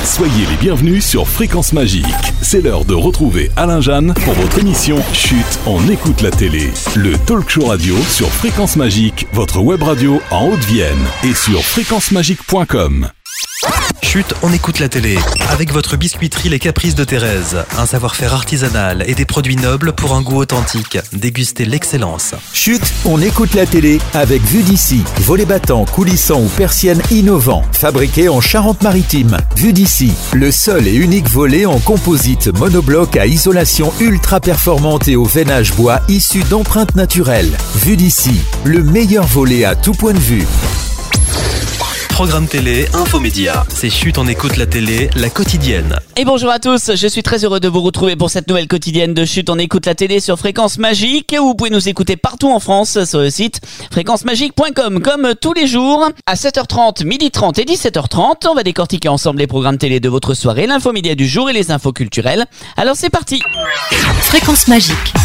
Soyez les bienvenus sur Fréquence Magique. C'est l'heure de retrouver Alain Jeanne pour votre émission Chut, on écoute la télé. Le talk show radio sur Fréquence Magique, votre web radio en Haute-Vienne et sur fréquencemagique.com. Chut, on écoute la télé. Avec votre biscuiterie Les Caprices de Thérèse. Un savoir-faire artisanal et des produits nobles pour un goût authentique. Dégustez l'excellence. Chut, on écoute la télé avec Vue d'ici. Volets battants, coulissants ou persiennes innovants. Fabriqués en Charente-Maritime. Vue d'ici, le seul et unique volet en composite monobloc à isolation ultra performante et au veinage bois issu d'empreintes naturelles. Vue d'ici, le meilleur volet à tout point de vue. Programme télé, infomédia. C'est Chut, on écoute la télé, la quotidienne. Et bonjour à tous, je suis très heureux de vous retrouver pour cette nouvelle quotidienne de Chut, on écoute la télé sur Fréquence Magique. Vous pouvez nous écouter partout en France sur le site fréquencemagique.com. Comme tous les jours, à 7h30, 12h30 et 17h30, on va décortiquer ensemble les programmes télé de votre soirée, l'infomédia du jour et les infos culturelles. Alors c'est parti. Fréquence Magique.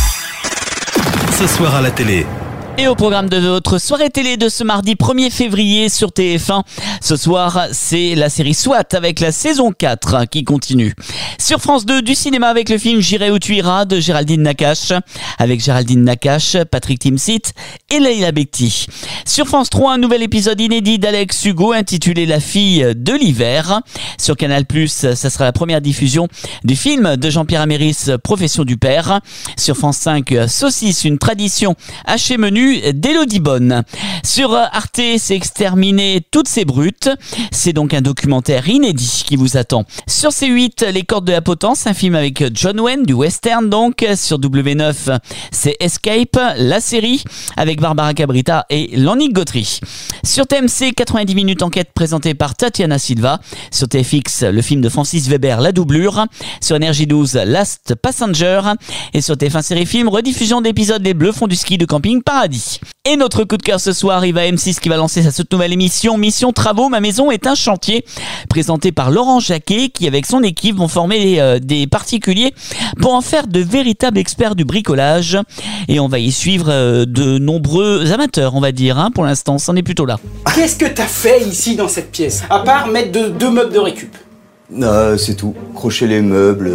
Ce soir à la télé. Et au programme de votre soirée télé de ce mardi 1er février sur TF1, ce soir, c'est la série SWAT avec la saison 4 qui continue. Sur France 2, du cinéma avec le film J'irai où tu iras de Géraldine Nakache, avec Géraldine Nakache, Patrick Timsit et Leila Bekti. Sur France 3, un nouvel épisode inédit d'Alex Hugo intitulé La fille de l'hiver. Sur Canal+, ça sera la première diffusion du film de Jean-Pierre Améris, Profession du père. Sur France 5, Saucisse, une tradition hachée menu d'Élodie Bonne. Sur Arte, c'est Exterminer toutes ces brutes. C'est donc un documentaire inédit qui vous attend. Sur C8, Les cordes de la potence, un film avec John Wayne, du western donc. Sur W9, c'est Escape, la série avec Barbara Cabrita et Lannick Gautry. Sur TMC, 90 minutes enquête présentée par Tatiana Silva. Sur TFX, le film de Francis Weber, La doublure. Sur Énergie 12, Last Passenger. Et sur TF1 Série Film, rediffusion d'épisodes Les Bleus font du ski de camping Paradis. Et notre coup de cœur ce soir, il va M6 qui va lancer sa toute nouvelle émission Mission Travaux, ma maison est un chantier, présenté par Laurent Jacquet qui avec son équipe vont former des particuliers pour en faire de véritables experts du bricolage. Et on va y suivre de nombreux amateurs, on va dire, pour l'instant, c'en est plutôt là. Qu'est-ce que t'as fait ici dans cette pièce, à part mettre deux meubles de récup? C'est tout. Crocher les meubles,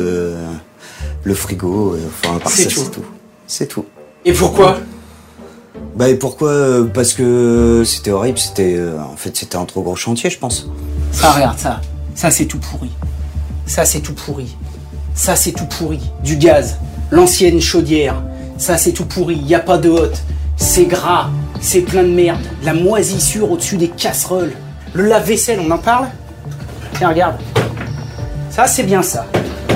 le frigo, enfin, par c'est ça, tout. c'est tout. C'est tout. Et pourquoi? Et pourquoi? Parce que c'était horrible, c'était un trop gros chantier, je pense. Ça, regarde ça. Ça, c'est tout pourri. Ça, c'est tout pourri. Ça, c'est tout pourri. Du gaz. L'ancienne chaudière. Ça, c'est tout pourri. Y a pas de hotte. C'est gras. C'est plein de merde. La moisissure au-dessus des casseroles. Le lave-vaisselle, on en parle? Tiens, regarde. Ça, c'est bien ça.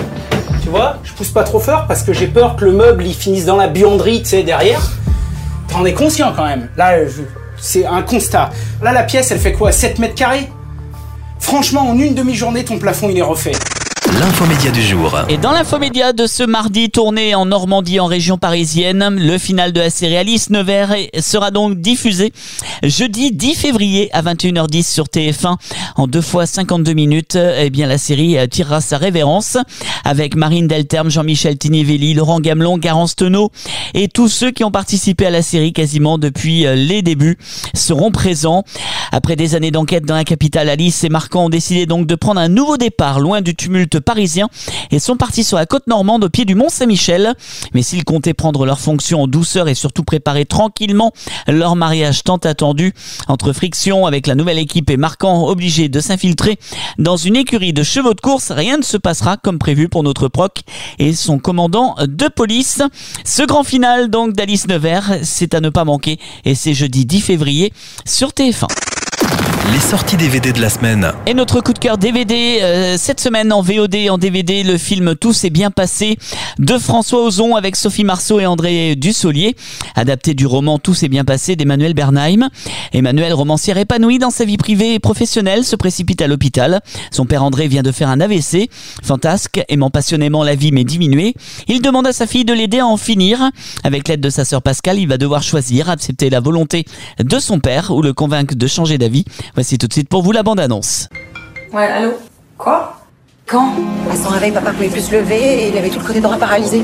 Tu vois, je pousse pas trop fort parce que j'ai peur que le meuble, il finisse dans la buanderie, tu sais, derrière. T'en es conscient quand même. Là, c'est un constat. Là, la pièce, elle fait quoi? 7 mètres carrés? Franchement, en une demi-journée, ton plafond, il est refait. L'infomédia du jour. Et dans l'infomédia de ce mardi tourné en Normandie, en région parisienne, le final de la série Alice Nevers sera donc diffusé jeudi 10 février à 21h10 sur TF1 en 2 fois 52 minutes. Eh bien, la série tirera sa révérence avec Marine Delterme, Jean-Michel Tinivelli, Laurent Gamelon, Garance Tenot et tous ceux qui ont participé à la série quasiment depuis les débuts seront présents. Après des années d'enquête dans la capitale, Alice et Marquand ont décidé donc de prendre un nouveau départ loin du tumulte parisien et sont partis sur la côte normande au pied du Mont-Saint-Michel. Mais s'ils comptaient prendre leurs fonctions en douceur et surtout préparer tranquillement leur mariage tant attendu, entre friction avec la nouvelle équipe et Marquand obligé de s'infiltrer dans une écurie de chevaux de course, rien ne se passera comme prévu pour notre proc et son commandant de police. Ce grand final donc d'Alice Nevers, c'est à ne pas manquer et c'est jeudi 10 février sur TF1. Les sorties DVD de la semaine. Et notre coup de cœur DVD, cette semaine en VOD et en DVD, le film Tout s'est bien passé de François Ozon avec Sophie Marceau et André Dussolier, adapté du roman Tout s'est bien passé d'Emmanuel Bernheim. Emmanuel, romancière épanoui dans sa vie privée et professionnelle, se précipite à l'hôpital. Son père André vient de faire un AVC. Fantasque, aimant passionnément la vie mais diminué, il demande à sa fille de l'aider à en finir. Avec l'aide de sa sœur Pascale, il va devoir choisir, accepter la volonté de son père ou le convaincre de changer d'avis. Voici tout de suite pour vous la bande-annonce. Ouais, allô? Quoi? Quand? À son réveil, papa pouvait plus se lever et il avait tout le côté droit paralysé.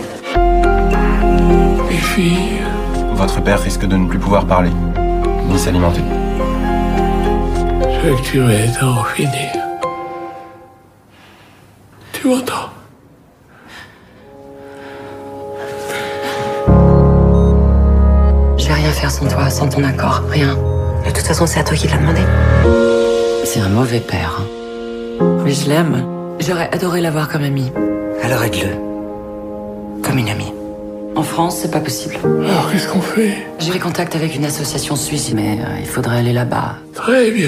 Les filles. Votre père risque de ne plus pouvoir parler, ni s'alimenter. Je veux que tu m'aides à en finir. Tu m'entends? Je vais rien faire sans toi, sans ton accord, rien. De toute façon, c'est à toi qui l'a demandé. C'est un mauvais père. Mais je l'aime. J'aurais adoré l'avoir comme ami. Alors aide-le. Comme une amie. En France, c'est pas possible. Alors, qu'est-ce qu'on fait? J'ai pris contact avec une association suisse, mais il faudrait aller là-bas. Très bien.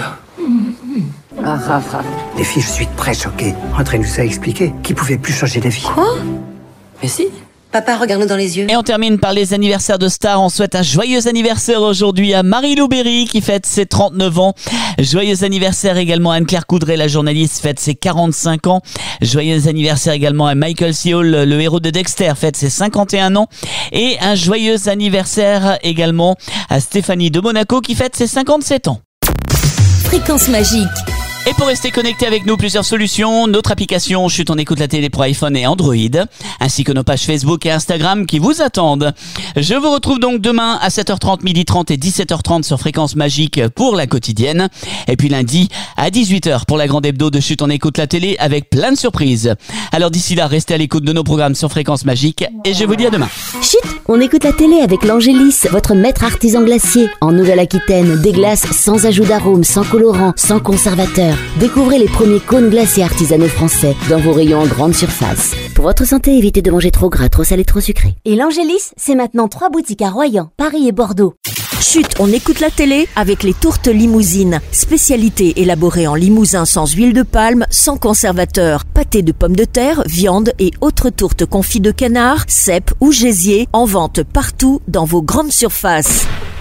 Les filles, je suis très choquée. André nous a expliqué qu'il pouvait plus changer d'avis. Quoi? Mais si. Papa, regarde-nous dans les yeux. Et on termine par les anniversaires de stars. On souhaite un joyeux anniversaire aujourd'hui à Marie-Lou Berry qui fête ses 39 ans. Joyeux anniversaire également à Anne-Claire Coudray, la journaliste, fête ses 45 ans. Joyeux anniversaire également à Michael C. Hall, le héros de Dexter, fête ses 51 ans. Et un joyeux anniversaire également à Stéphanie de Monaco qui fête ses 57 ans. Fréquence magique. Et pour rester connecté avec nous, plusieurs solutions. Notre application Chut, on écoute la télé pour iPhone et Android, ainsi que nos pages Facebook et Instagram qui vous attendent. Je vous retrouve donc demain à 7h30, 12h30 et 17h30 sur Fréquence Magique pour la quotidienne. Et puis lundi à 18h pour la grande hebdo de Chut, on écoute la télé avec plein de surprises. Alors d'ici là, restez à l'écoute de nos programmes sur Fréquence Magique et je vous dis à demain. Chut, on écoute la télé avec l'Angélis, votre maître artisan glacier. En Nouvelle-Aquitaine, des glaces sans ajout d'arôme, sans colorant, sans conservateur. Découvrez les premiers cônes glacés artisanaux français dans vos rayons en grande surface. Pour votre santé, évitez de manger trop gras, trop salé, trop sucré. Et l'Angélis, c'est maintenant 3 boutiques à Royan, Paris et Bordeaux. Chut, on écoute la télé avec les tourtes limousines. Spécialité élaborée en limousin sans huile de palme, sans conservateur. Pâté de pommes de terre, viande et autres tourtes confits de canard, cèpes ou gésier en vente partout dans vos grandes surfaces.